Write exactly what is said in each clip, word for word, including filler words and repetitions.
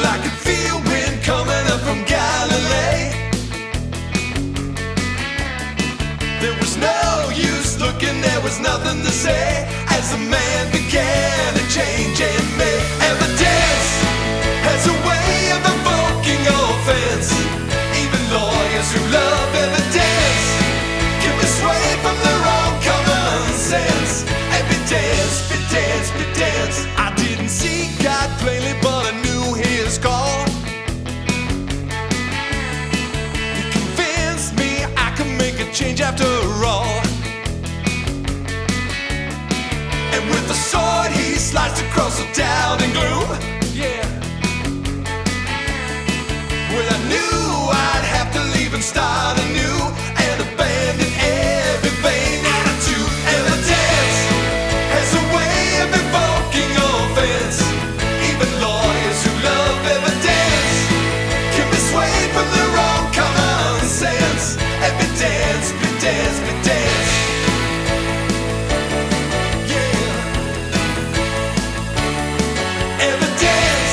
I could feel wind coming up from Galilee. There was no use looking, there was nothing to say, as the man began to change in me. Evidence has a way of evoking offense. Even lawyers who love evidence can be swayed from their own common sense. Evidence, evidence, evidence. I didn't see God plainly, but I knew his call. He convinced me I could make a change after all. And with the sword he sliced across the doubt and gloom. Yeah. Well, I knew I'd have to leave and start anew and abandon every vain attitude. Evidence has a way of evoking offense. Even lawyers who love evidence can be swayed from their own common sense. Evidence, evidence, evidence. Yeah. Evidence.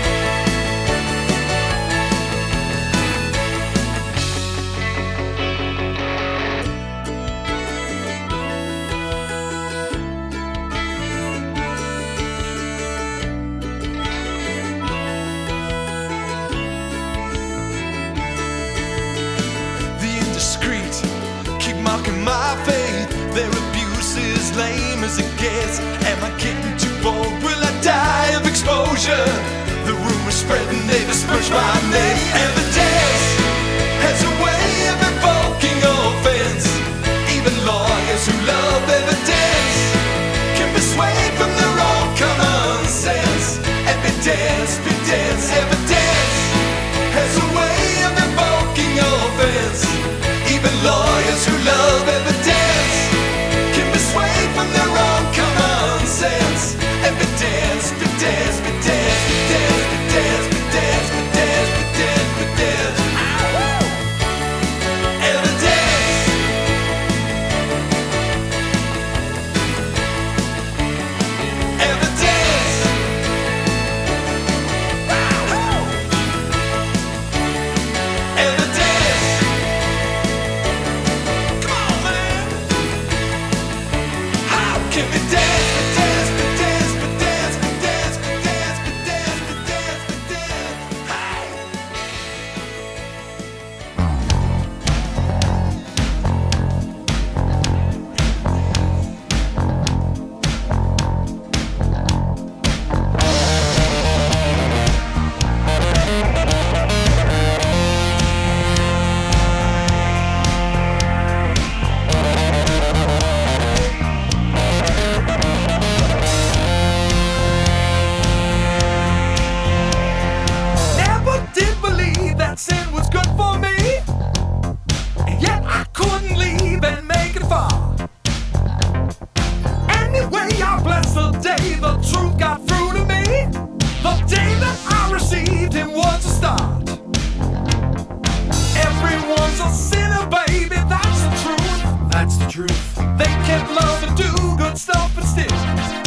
The indiscreet keep mocking my faith. Their abuse is lame as it gets. Am I getting too bold? Will I die of exposure? The rumors spreading, they disperse my name. Evidence has a way of evoking offense. Even lawyers who love evidence can be swayed from their own common sense. Evidence, evidence, evidence has a way of evoking offense. Even lawyers who love evidence can be swayed from their own common sense. Evidence, evidence, evidence, evidence, evidence, evidence, evidence, evidence, evidence. Evidence. Evidence. Evidence. Come on, man. How can we dance, we dance, we dance, we dance, we dance, we dance, we dance, we dance, we dance, hey. Never did believe that sin was good for me, and yet I couldn't leave and make it far. Anyway, I bless the day the truth got through to me. The day that I received him was a start. Everyone's a sinner, baby, that's the truth. That's the truth. They can't love and do good stuff, but still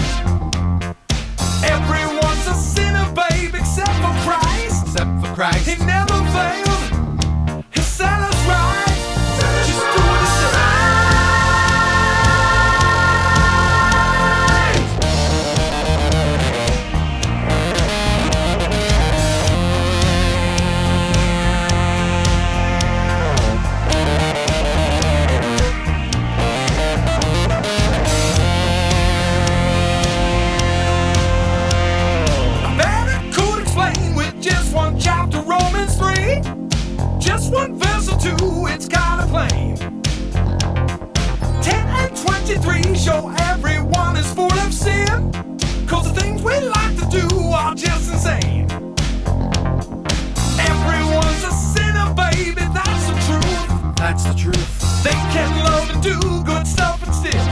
everyone's a sinner, babe, except for Christ. Except for Christ. He never failed. He set us right. Just do what he said. I bet I could explain with just one chapter, Romans three. Just one verse or two, it's kinda plain. ten and twenty-three show everyone is full of sin, 'cause the things we like to do are just insane. Everyone's a sinner, baby, that's the truth. That's the truth. They can love and do good stuff, but still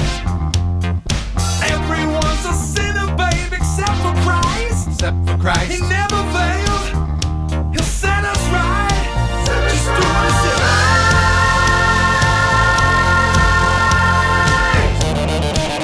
everyone's a sinner, baby, except for Christ. Except for Christ. He never failed. He'll set us right. Just do what he said.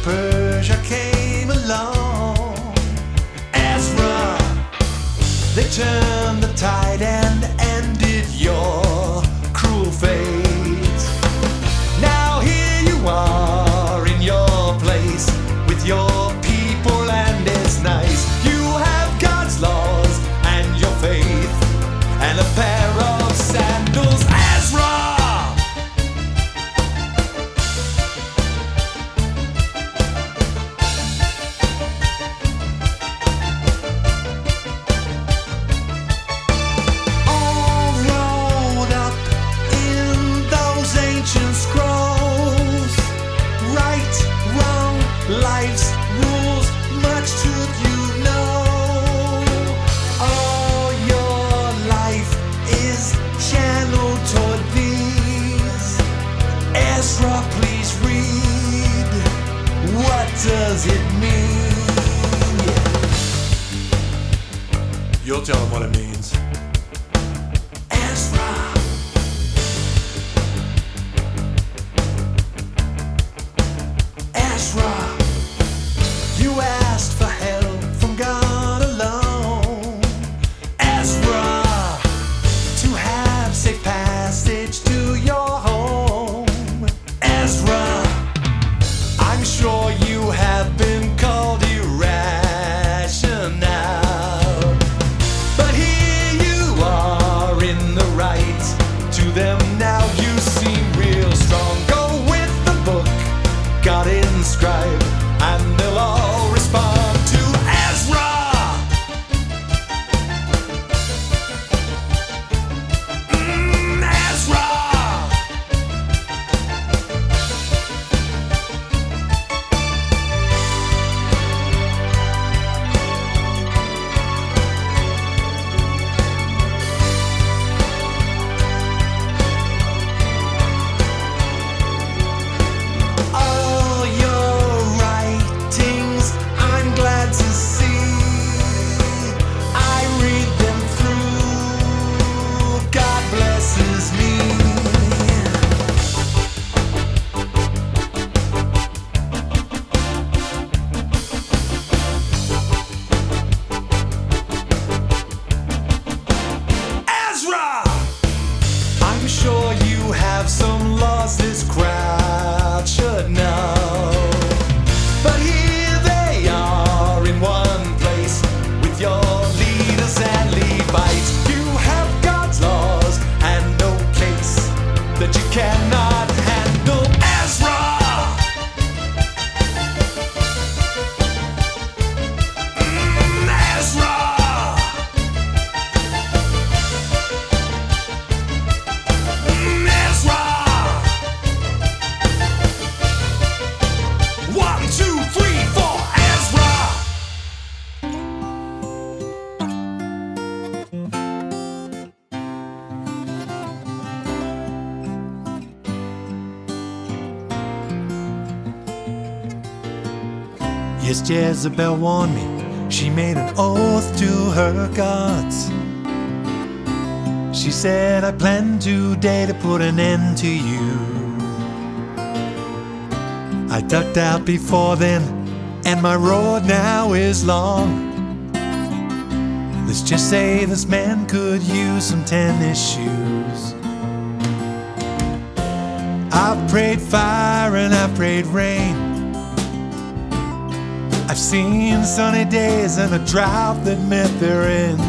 Persia came along. Ezra, they turned the tide and ended your cruel fate. Now here you are in your place with your people, and it's nice. You have God's laws and your faith and a pair of sandals. Ezra! All rolled up in those ancient scrolls. Right, wrong, life's rules, much truth you know. All your life is channeled toward these. Ezra, please read. What does it mean? You'll tell him what it means. Ezra. Ezra, you asked for help from God alone. Ezra, to have safe passage to your home. Ezra, I'm sure you have been called irrational, but here you are in the right. To them now you seem real strong. Go with the book God inscribed, and they'll all respond to Ezra. Mm, Ezra. All your writings, I'm glad to see. I read them through. God blesses me. Ezra! I'm sure you have some laws this crowd should know, but here they are in one place with your leaders and Levites. You have God's laws and no case that you cannot handle. Ezra! Mm, Ezra! Ezra! One, two, three, four, Ezra! Yes, Jezebel warned me. She made an oath to her gods. She said, I plan today to put an end to you. I ducked out before then, and my road now is long. Let's just say this man could use some tennis shoes. I've prayed fire and I've prayed rain. I've seen sunny days and a drought that met their end.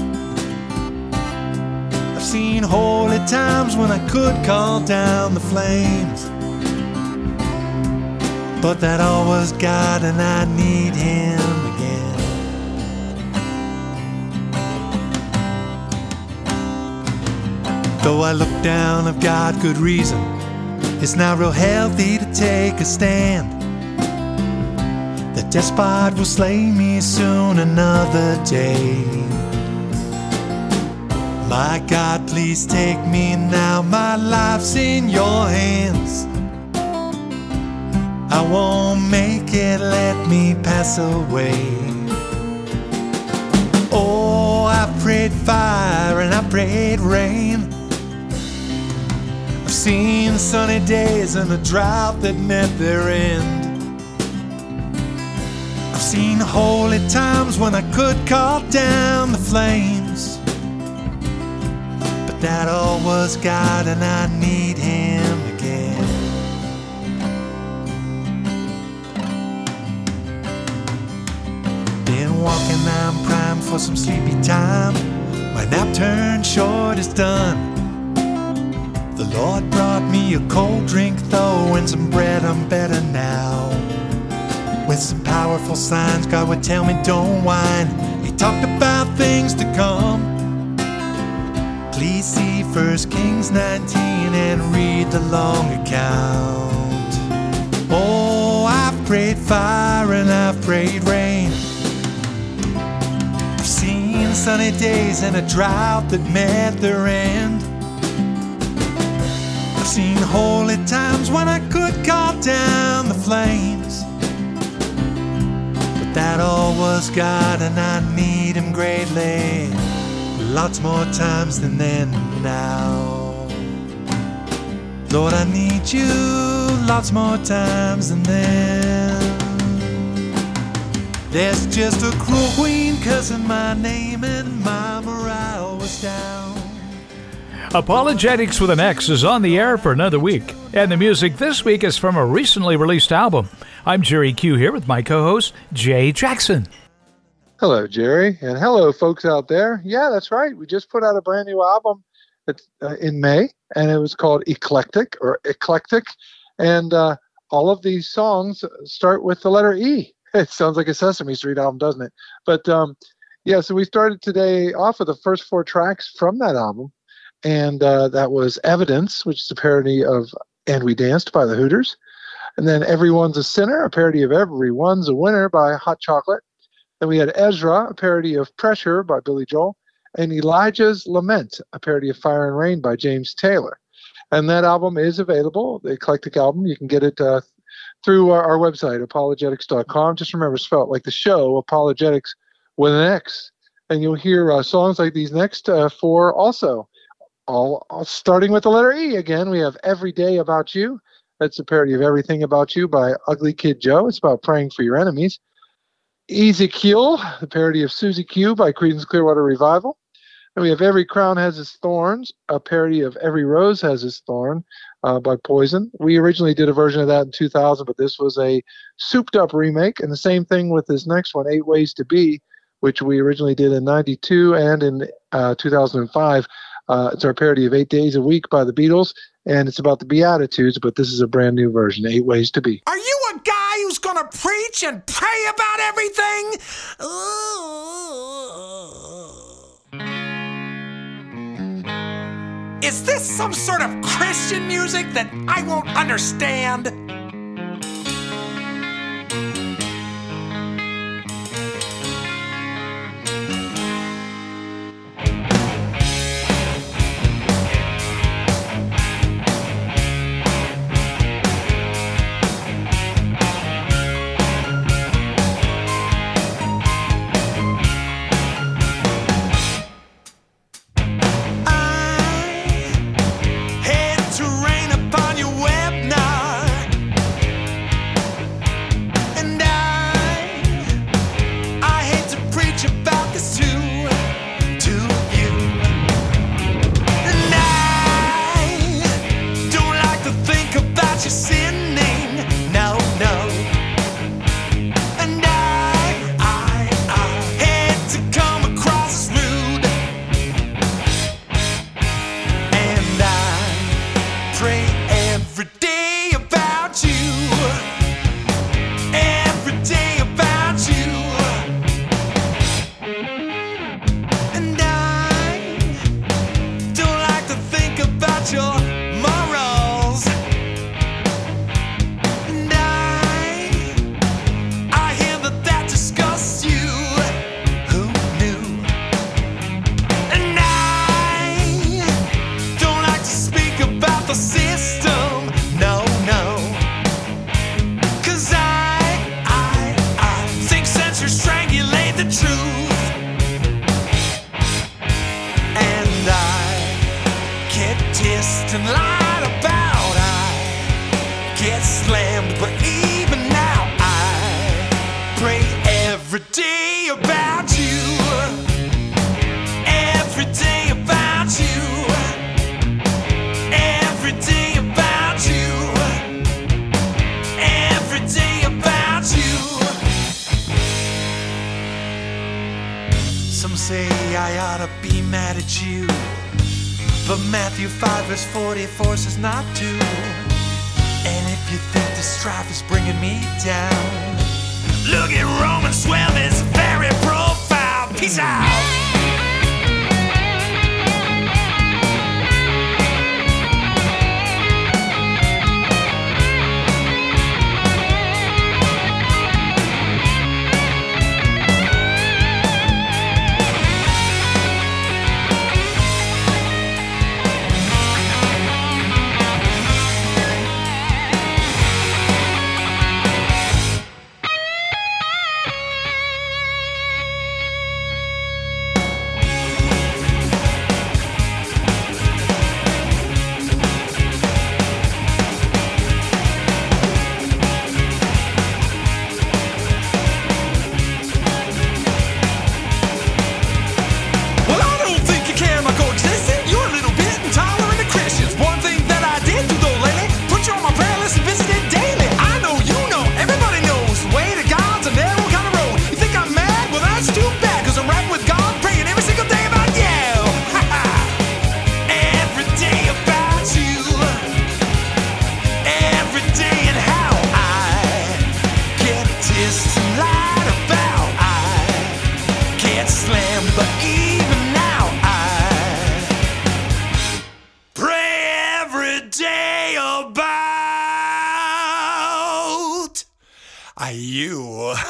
I've seen holy times when I could call down the flames, but that all was God and I need Him again. Though I look down, I've got good reason. It's not real healthy to take a stand. The despot will slay me soon another day. My God, please take me now. My life's in your hands. I won't make it, let me pass away. Oh, I prayed fire and I prayed rain. I've seen sunny days and a drought that met their end. I've seen holy times when I could call down the flames, but that all was God and I need Him again. Been walking, I'm primed for some sleepy time. My nap turned short, it's done. The Lord brought me a cold drink though and some bread, I'm better now. With some powerful signs, God would tell me don't whine. He talked about things to come. Please see First Kings nineteen and read the long account. Oh, I've prayed fire and I've prayed rain. I've seen sunny days and a drought that met their end. I've seen holy times when I could call down the flames, but that all was God and I need Him greatly. Lots more times than then now. Lord, I need You lots more times than then. There's just a cruel queen cussing my name and my morale was down. Apologetics with an X is on the air for another week, and the music this week is from a recently released album. I'm Jerry Q here with my co-host, Jay Jackson. Hello, Jerry, and hello, folks out there. Yeah, that's right. We just put out a brand new album uh, in May, and it was called Eclectic, or Eclectic, and uh, all of these songs start with the letter E. It sounds like a Sesame Street album, doesn't it? But, um, yeah, so we started today off with the first four tracks from that album. And uh, that was Evidence, which is a parody of And We Danced by the Hooters. And then Everyone's a Sinner, a parody of Everyone's a Winner by Hot Chocolate. Then we had Ezra, a parody of Pressure by Billy Joel. And Elijah's Lament, a parody of Fire and Rain by James Taylor. And that album is available, the Eclectic album. You can get it uh, through our, our website, apologetics dot com. Just remember, spell it like the show, Apologetics with an X. And you'll hear uh, songs like these next uh, four also. All, all starting with the letter E again. We have Every Day About You. That's a parody of Everything About You by Ugly Kid Joe. It's about praying for your enemies. Ezekiel, the parody of Susie Q by Creedence Clearwater Revival. And we have Every Crown Has Its Thorns, a parody of Every Rose Has Its Thorn uh, by Poison. We originally did a version of that in two thousand, but this was a souped up remake. And the same thing with this next one, Eight Ways to Be, which we originally did in ninety-two and in uh, two thousand five. Uh, it's our parody of Eight Days a Week by the Beatles, and it's about the Beatitudes, but this is a brand new version, Eight Ways to Be. Are you a guy who's gonna preach and pray about everything? Is this some sort of Christian music that I won't understand? Get slammed, but even now I pray Every day about you. Every day about you. Every day about you. Every day about you. Some say I ought to be mad at you, but Matthew five verse forty-four says not to. And if you think the strife is bringing me down, look at Romans twelve, it's very profound. Peace out. You.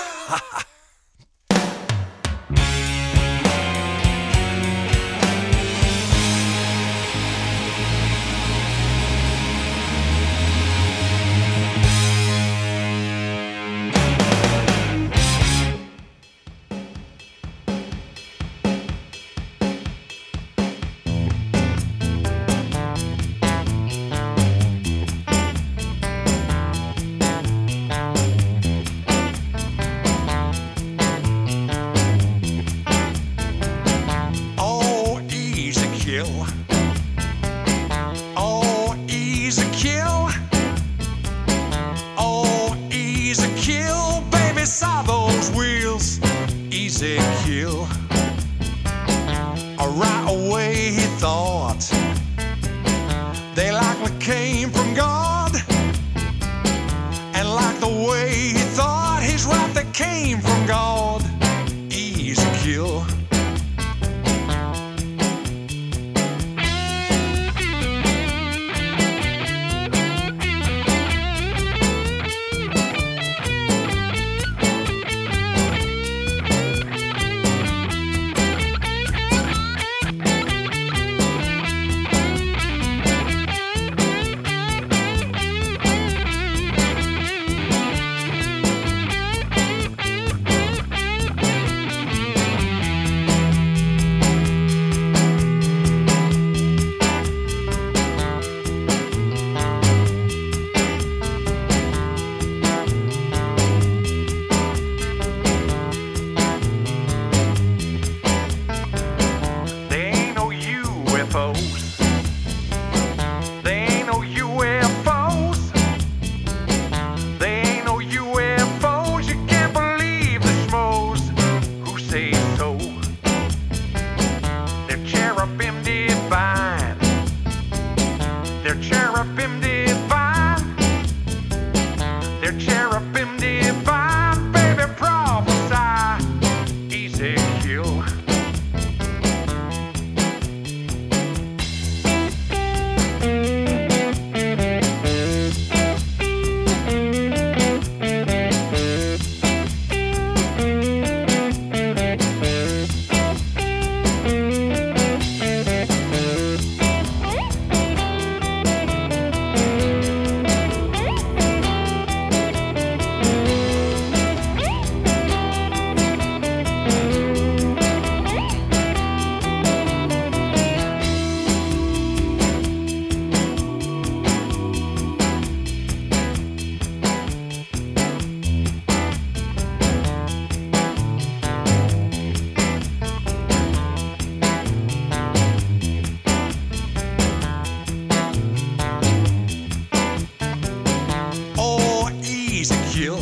easy kill.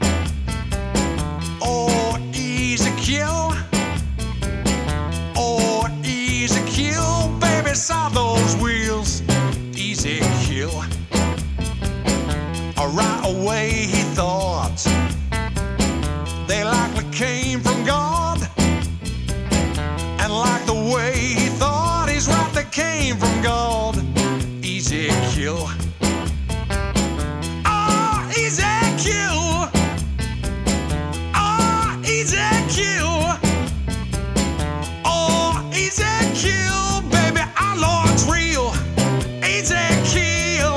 Oh, easy kill. Oh, easy kill. Baby, saw those wheels. Easy kill. Right away he thought they likely came from God. And like the way he thought, he's right, they came from God. Easy kill. Oh, easy kill. Oh, easy kill. Oh, easy kill. Baby, our Lord's real. Easy kill.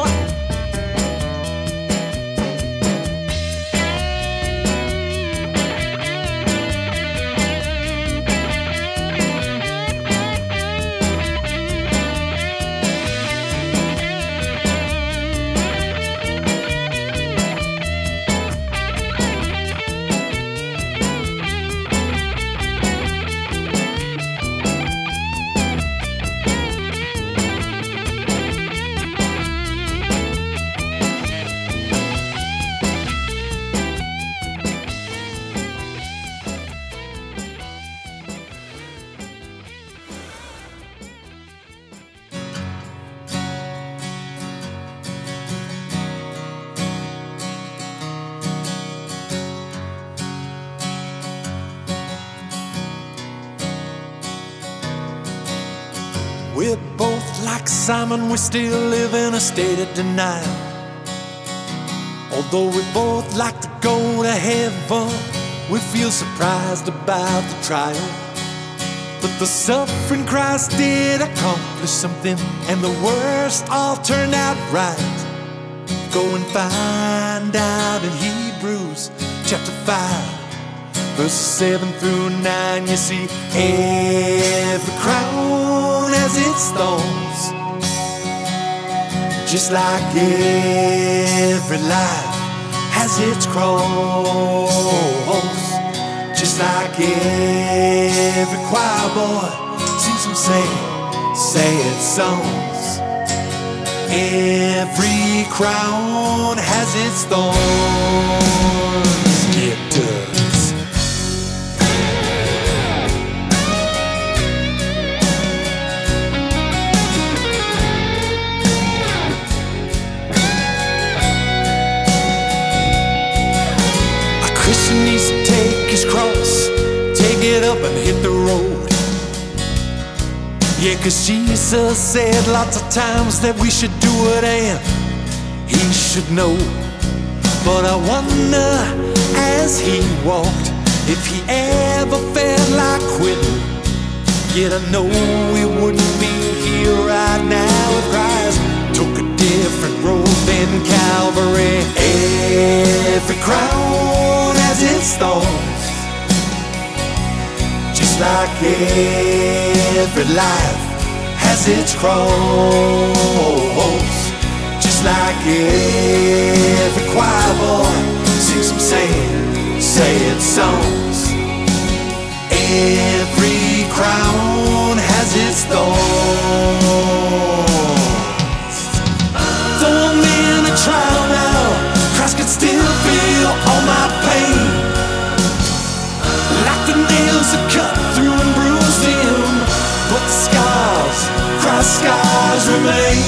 We're both like Simon, we still live in a state of denial. Although we both like to go to heaven, we feel surprised about the trial. But the suffering Christ did accomplish something, and the worst all turned out right. Go and find out in Hebrews chapter five, verses seven through nine. You see, every crown has its thorns, just like every life has its cross. Just like every choir boy sings some sad, sad songs. Every crown has its thorns. It does. A Christian needs to take his cross, take it up and hit the road. Yeah, 'cause Jesus said lots of times that we should do it and he should know. But I wonder, as he walked, if he ever felt like quitting. Yet I know we wouldn't be here right now if Christ took a different road than Calvary. Every crown has its thorns, just like every life has its cross. Just like every choir boy sings some sad, sad songs. Every crown has its thorns. Though I'm in a trial now, Christ can still feel all my pain. Like the nails that cut through and bruised him, but the scars, Christ's scars remain.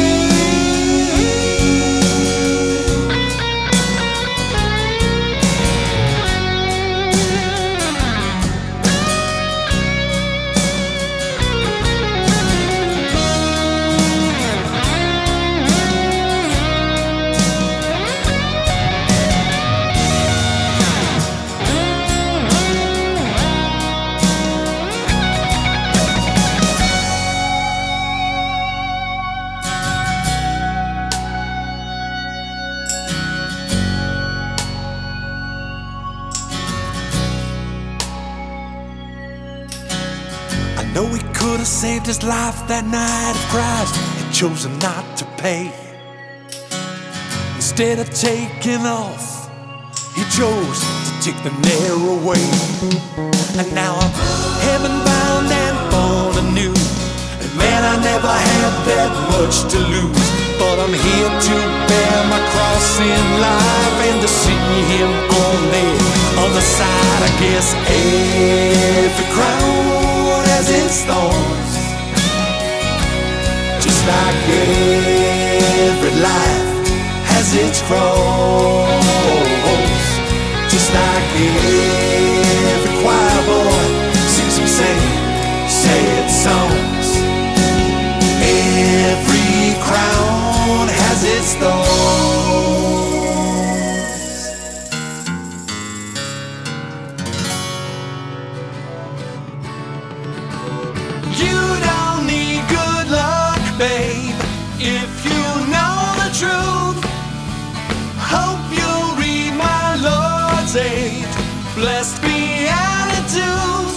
I know he could have saved his life that night if Christ had chosen not to pay. Instead of taking off, he chose to take the narrow way. And now I'm heaven bound and born anew. And man, I never had that much to lose. But I'm here to bear my cross in life and to see Yes, every crown has its thorns, just like every life has its cross. Just like every choir boy sings some sad, sad songs. Every crown has its thorns. You don't need good luck, babe, if you know the truth. Hope you'll read my Lord's age, blessed Beatitudes.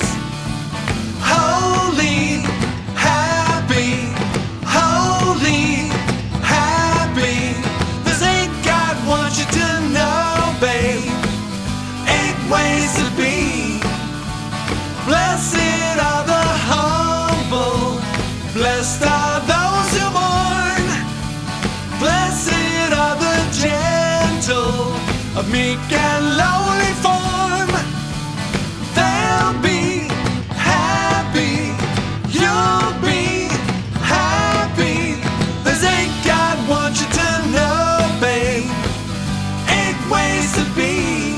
Holy, happy, holy, happy. This ain't God wants you to know, babe. Eight ways to be. Blessed are the humble, blessed are those who mourn. Blessed are the gentle, of meek and lowly form. They'll be happy, you'll be happy. There's eight God wants you to know, babe. Eight ways to be,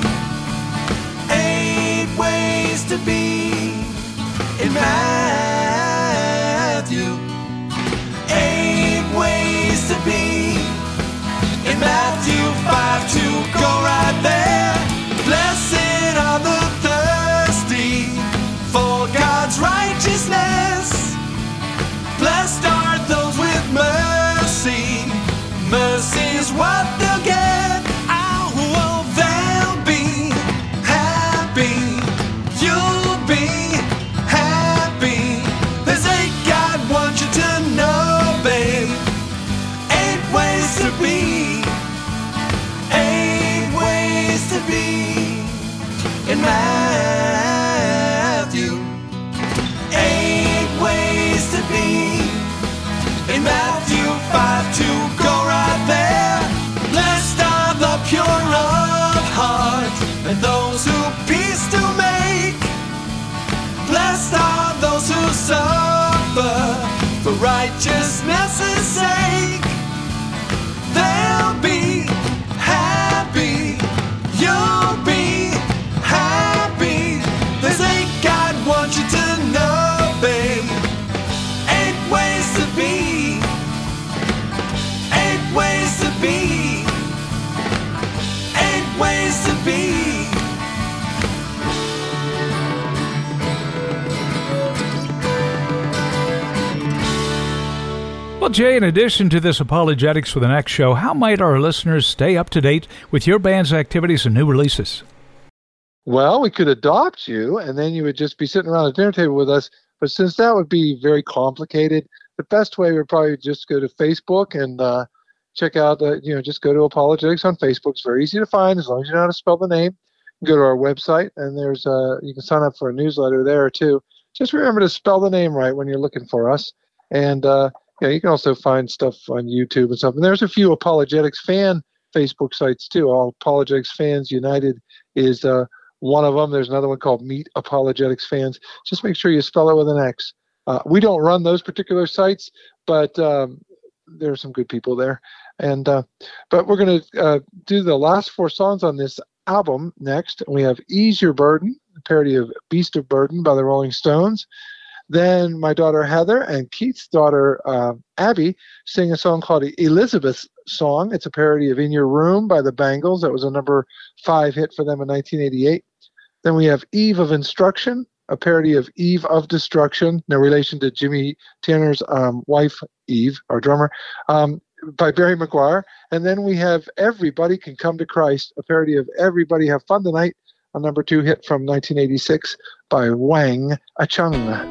eight ways to be. In Matthew, eight ways to be. In Matthew five two, go right there. Blessed are the thirsty for God's righteousness. Blessed are those with mercy. Mercy is what they'll get. Oh, well, they'll be happy. You'll be happy. There's eight God wants you to know, babe. Eight ways to be. Eight ways to be. In Matthew. Eight ways to be. In Matthew five two, go right there. Blessed are the pure of heart, and those who peace do make. Blessed are those who suffer for righteousness' sake. They'll be happy, you'll be happy. There's eight God wants you to know, babe. Eight ways to be, eight ways to be, eight ways to be. Well, Jay, in addition to this Apologetics for the Next show, how might our listeners stay up to date with your band's activities and new releases? Well, we could adopt you, and then you would just be sitting around the dinner table with us. But since that would be very complicated, the best way would probably just go to Facebook and uh, check out, uh, you know, just go to Apologetics on Facebook. It's very easy to find as long as you know how to spell the name. Go to our website, and there's uh, you can sign up for a newsletter there, too. Just remember to spell the name right when you're looking for us. And, uh, yeah, you can also find stuff on YouTube and stuff. And there's a few Apologetics fan Facebook sites, too. All Apologetics Fans United is uh, one of them. There's another one called Meet Apologetics Fans. Just make sure you spell it with an X. Uh, we don't run those particular sites, but um, there are some good people there. And uh, but we're going to uh, do the last four songs on this album next. We have Ease Your Burden, a parody of Beast of Burden by the Rolling Stones. Then my daughter Heather and Keith's daughter uh, Abby sing a song called Elizabeth's Song. It's a parody of In Your Room by the Bangles. That was a number five hit for them in nineteen eighty-eight. Then we have Eve of Instruction, a parody of Eve of Destruction, no relation to Jimmy Tanner's um, wife, Eve, our drummer, um, by Barry McGuire. And then we have Everybody Can Come to Christ, a parody of Everybody Have Fun Tonight, a number two hit from nineteen eighty-six by Wang Achung.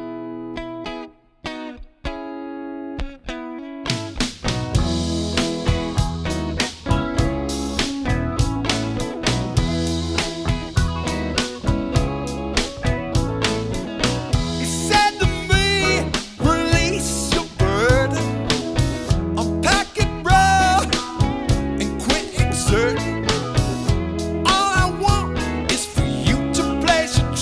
All I want is for you to place your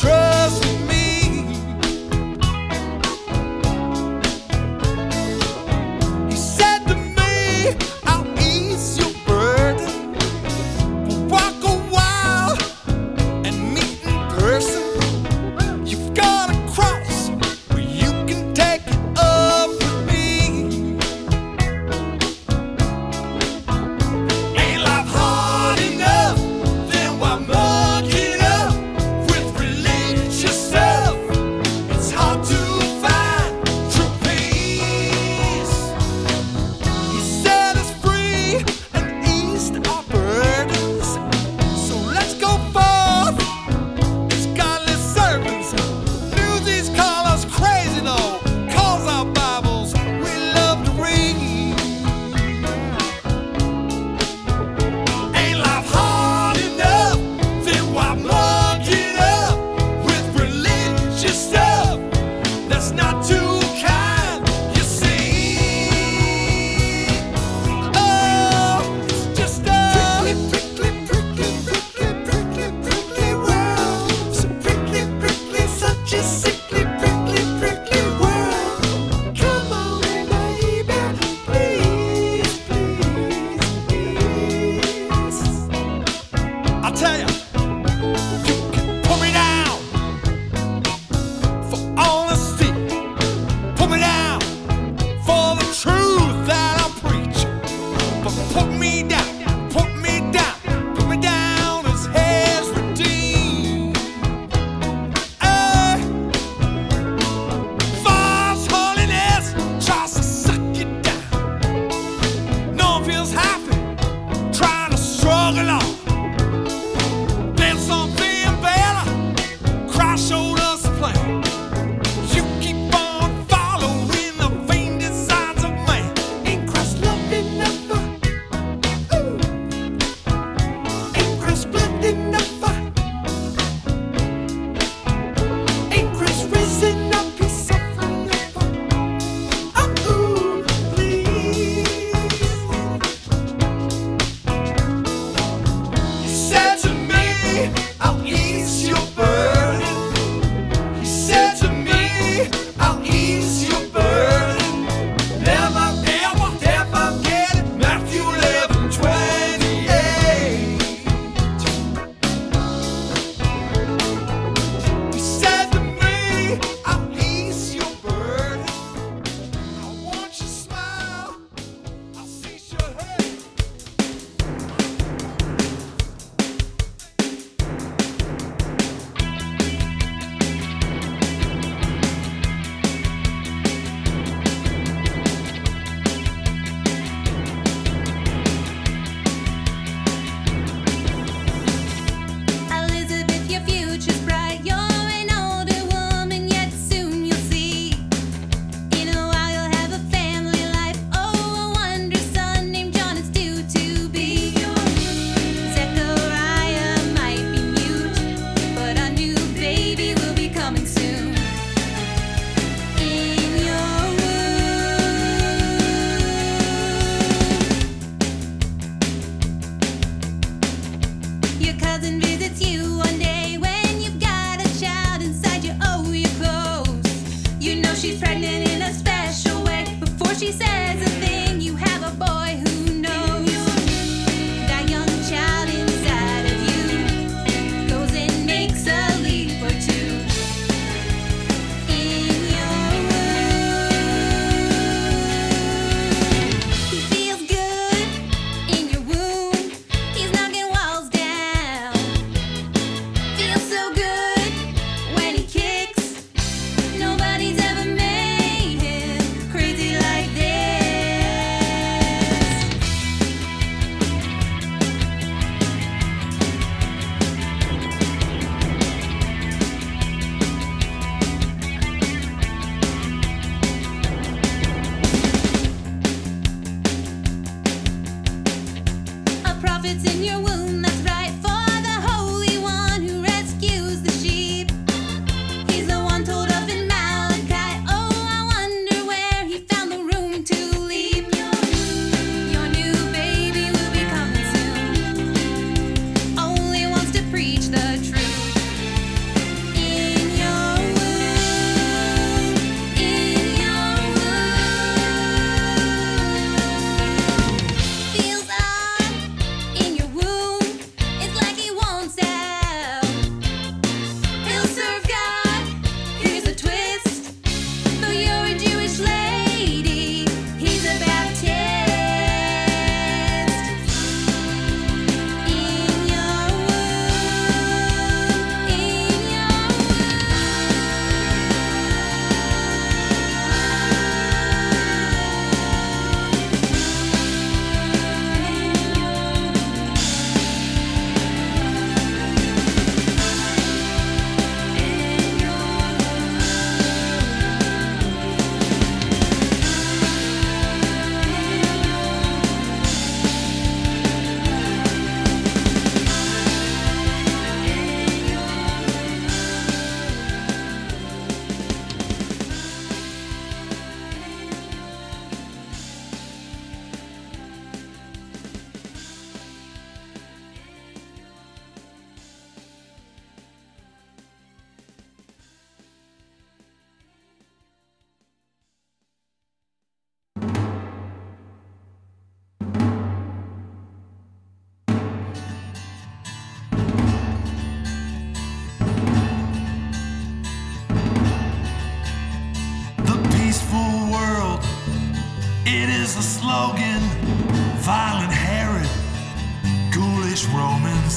tell you, you can put me down for honesty, put me down for the truth that I preach, but put me down, put me down, put me down as His redeemed. Hey, false holiness tries to suck you down. No one feels happy trying to struggle on.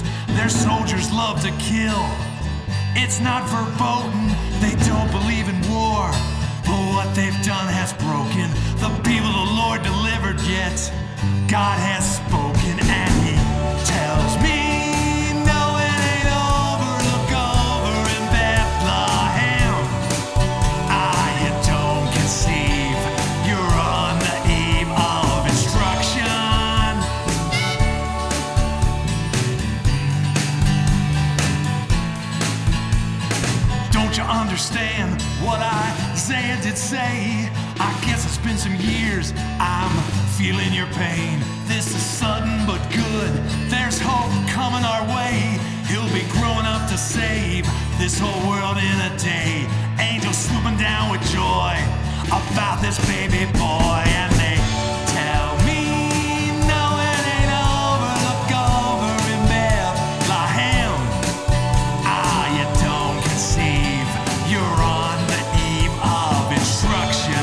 Their soldiers love to kill. It's not verboten, they don't believe in war. But what they've done has broken the people the Lord delivered, yet God has spoken, and He tells me, no, it ain't over. Look over in Bethlehem. Ah, you don't conceive, you're on the eve of instruction. Don't you understand what Isaiah did say? I guess it's been some years, I'm feeling your pain. This is sudden but good, there's hope coming our way. He'll be growing up to save this whole world in a day. Angels swooping down with joy about this baby boy, and they tell me, no, it ain't over. Look over in Bethlehem. Ah, you don't conceive, you're on the eve of instruction.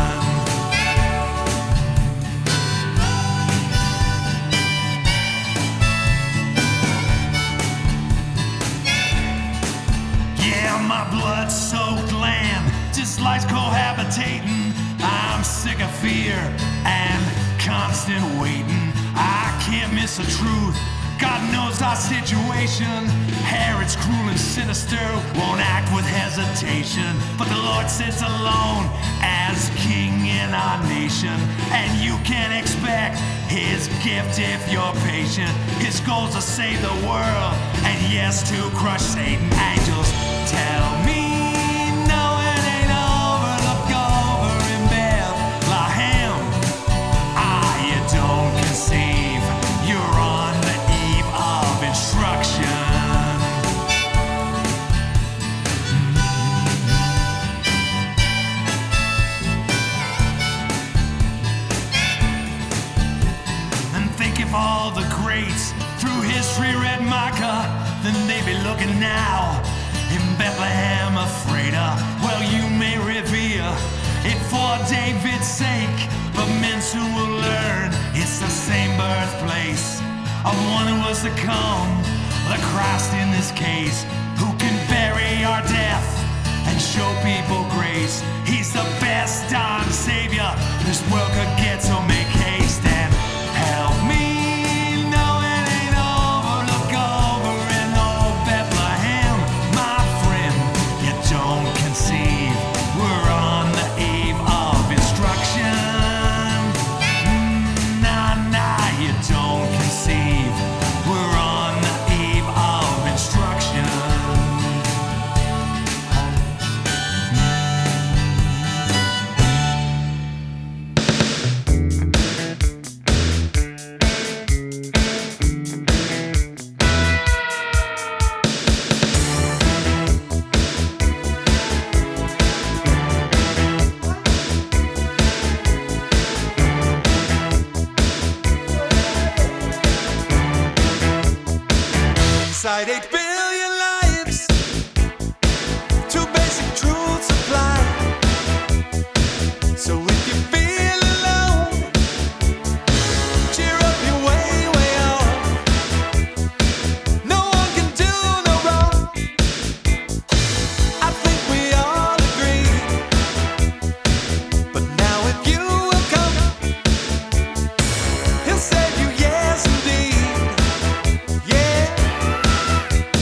My blood-soaked land dislikes cohabitating. I'm sick of fear and constant waiting. I can't miss the truth, God knows our situation. Herod's cruel and sinister, won't act with hesitation. But the Lord sits alone as king in our nation, and you can expect His gift if you're patient. His goal's to save the world, and yes, to crush Satan. Angels tell me, no, it ain't over. Look over in Bethlehem. Ah, you don't conceive, you're on the eve of instruction. And think if all the greats through history read Micah, then they'd be looking now in Bethlehem afraid of. Well, you may revere it for David's sake, but men soon will learn it's the same birthplace of one who was to come, the Christ in this case, who can bury our death and show people grace. He's the best darn savior this world could get, so make haste and help me. Inside eight billion lives, two basic truths apply. So if you feel alone, cheer up your way, way on. No one can do no wrong, I think we all agree. But now if you will come, He'll save you, yes indeed. Yeah.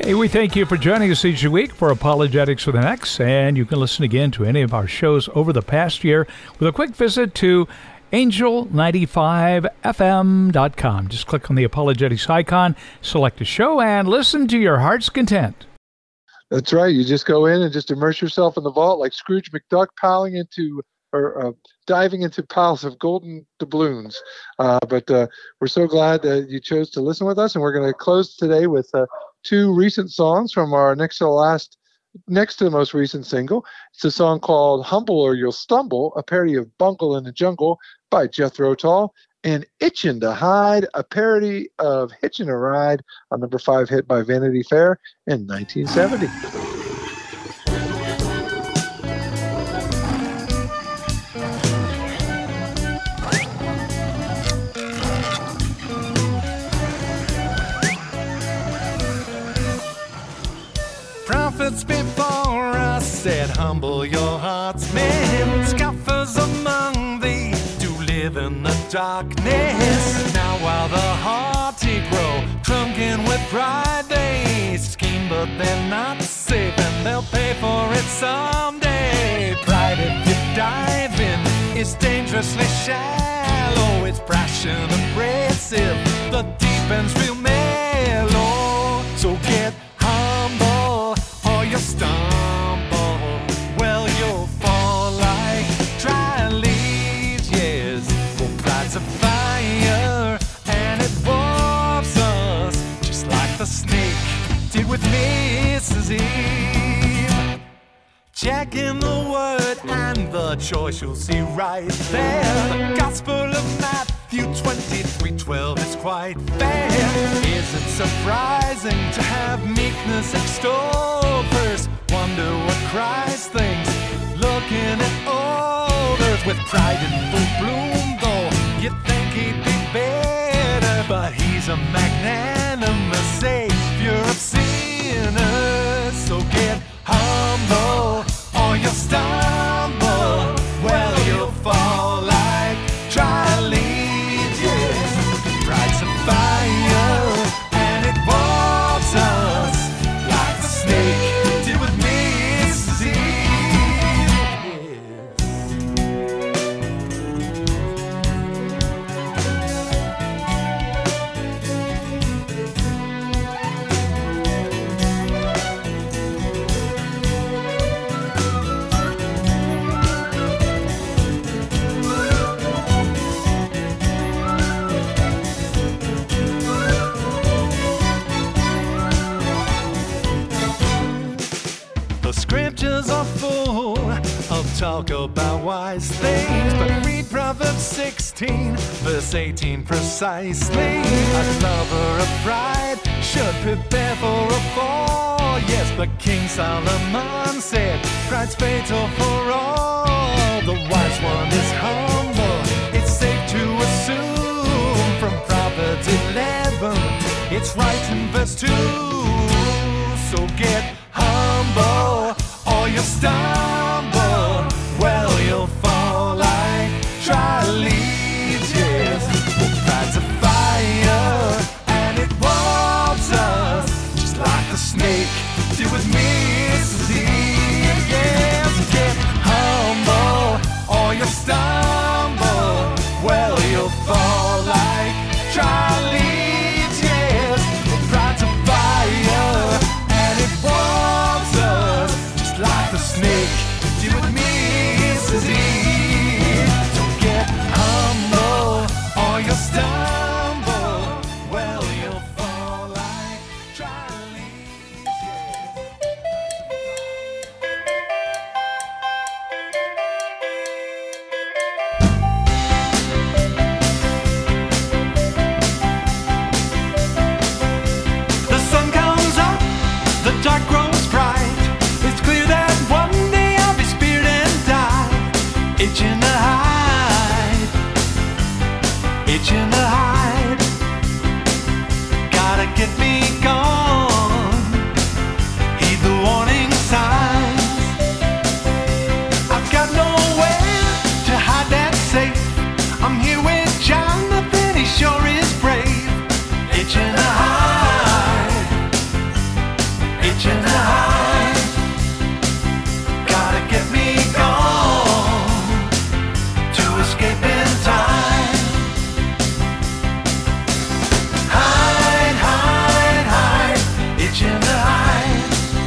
Hey, we thank you for joining us each week for Apologetics with an X, and you can listen again to any of our shows over the past year with a quick visit to angel ninety-five f m dot com. Just click on the Apologetics icon, select a show, and listen to your heart's content. That's right. You just go in and just immerse yourself in the vault like Scrooge McDuck, piling into or uh, diving into piles of golden doubloons. Uh, but uh, we're so glad that you chose to listen with us, and we're going to close today with uh, two recent songs from our next to the last, next to the most recent single. It's a song called "Humble or You'll Stumble," a parody of "Bungle in the Jungle" by Jethro Tull, and "Itchin' to Hide," a parody of "Hitchin' a Ride," a number five hit by Vanity Fair in nineteen seventy. Prophets before us said, humble your hearts, men. Scoffers among thee do live in the darkness. Now while the haughty grow drunken with pride, they scheme but they're not safe, and they'll pay for it someday. Pride, if you dive in, is dangerously shallow. It's brash and abrasive, the deep end's real mellow. So get humble or you'll stumble. Well, you'll fall like dry leaves, yes. For pride's a fire and it warps us, just like the snake did with Missus Eve. Check in the word and the choice you'll see right there. The Gospel of Matthew twenty-three twelve is quite fair. Is it surprising to have meekness extolled? First, wonder what Christ thinks, looking at others with pride in full bloom. Though you think he'd be better, but he's a magnanimous Savior of sinners. So get humble or you'll stumble. Well, you'll fall like dry leaves, yes. Pride's a fire and it warps us like the snake did with Missus Eve, the scriptures are full of talk about wise things, but read Proverbs sixteen, verse eighteen precisely. A lover of pride should prepare for a fall. Yes, but King Solomon said, pride's fatal for all. The wise one is humble, it's safe to assume. From Proverbs eleven, it's right in verse two. So get humble or you'll stumble. Well, you'll fall like dry leaves, yes. Well, pride's a fire and it warps us, just like the snake did with Missus Eve, yes. Get humble or you'll stumble. Well, you'll fall like dry leaves, yes. Well, pride's a fire and it warps us, just like the snake did with Missus Eve. Don't get humble or you'll stumble. Well, you'll fall like dry leaves, yes. The sun comes up, the dark grows bright. It's clear that one day I'll be speared and die. Itching to hide, itching to hide. Gotta get me gone, heed the warning signs. I've got nowhere to hide that's safe. I'm here with Jonathan, he sure is brave. Itching to hide, itching to hide. Gotta get me gone to escape in time. Hide, hide, hide, itching to hide.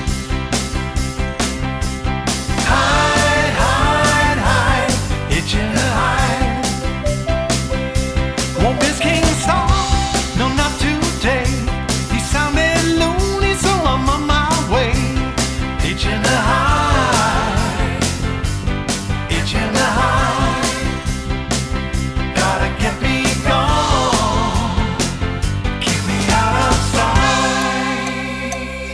Hide, hide, hide, itching to hide. Won't this King Saul? No, not today. He sounded loony, so I'm on my way. Itching to hide, itching to hide. Gotta get me gone, keep me out of sight.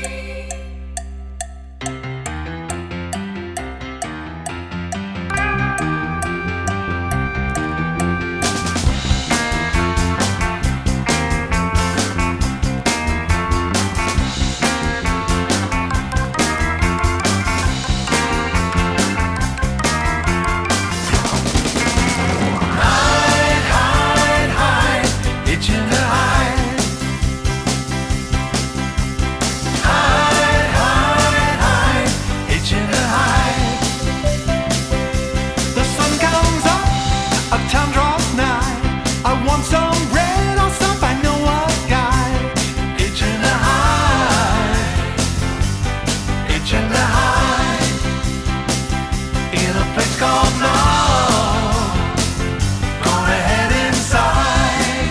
Hide, hide, hide, itching to hide. Hide, hide, hide, itching to hide. The sun comes up, a town draws nigh. I want some bread or some, I know a guy. Itching to hide, itching to hide. In a place called North, gonna head inside.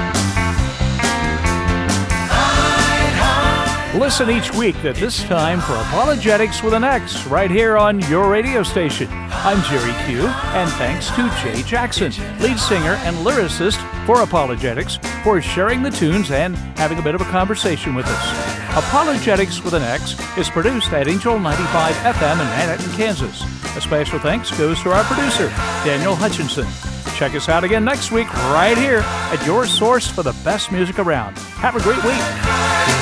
Hide, hide. Listen each week at this time for Apologetics with an X right here on your radio station. I'm Jerry Q, and thanks to Jay Jackson, lead singer and lyricist for Apologetics, for sharing the tunes and having a bit of a conversation with us. Apologetics with an X is produced at Angel ninety-five F M in Manhattan, Kansas. A special thanks goes to our producer, Daniel Hutchinson. Check us out again next week right here at your source for the best music around. Have a great week.